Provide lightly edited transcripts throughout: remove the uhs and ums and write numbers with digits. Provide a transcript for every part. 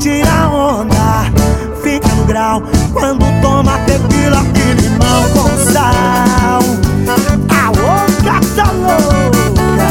tira onda, fica no grau quando toma tequila e limão com sal. Alô, gata louca.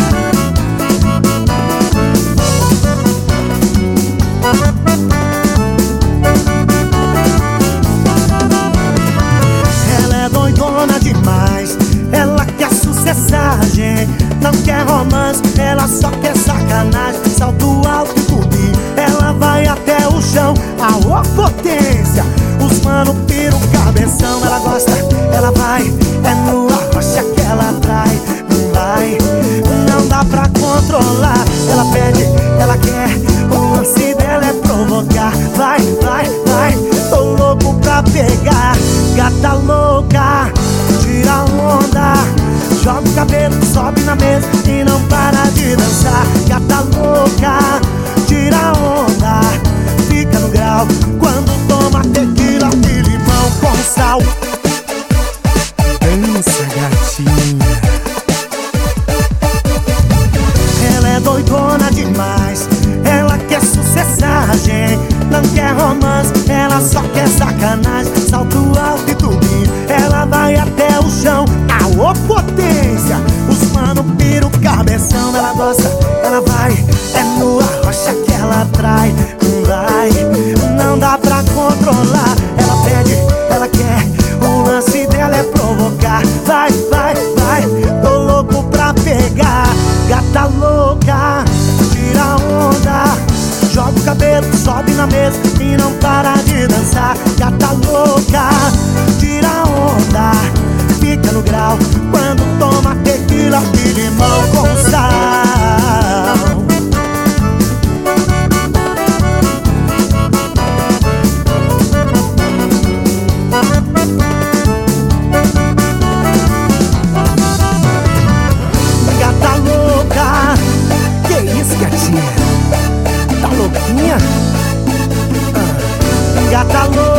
Ela é doidona demais, ela quer sucessagem, não quer romance, ela só quer sacanagem. Salto alto e tubi, ela vai até o chão. Alô, potência, os mano pira o cabeção. Ela gosta, ela vai, é no arrocha que ela atrai. Não vai, não dá pra controlar. Ela pede, ela quer, o lance dela é provocar. Vai, vai, vai, tô louco pra pegar. Gata louca, tira onda, joga o cabelo, sobe na mesa e não para de dançar. Gata louca, tira onda, fica no grau quando toma tequila e limão com sal. Dança, gatinha. Ela é doidona demais, ela quer sucessagem, não quer romance, ela só quer sacanagem. Salto alto e tubi, ela vai até o chão. Alô, potência, os mano pira o cabeção. Ela gosta, ela vai, é no arrocha que ela atrai. Vai, não dá pra controlar. Ela pede, ela quer, o lance dela é provocar. Vai, vai, vai, tô louco pra pegar. Gata louca, tira onda, joga o cabelo, sobe na mesa e não para de dançar. Gata louca, tira onda, fica no grau quando toma tequila e limão com sal. Gata louca, que isso, gatinha? Tá louquinha? Gata louca.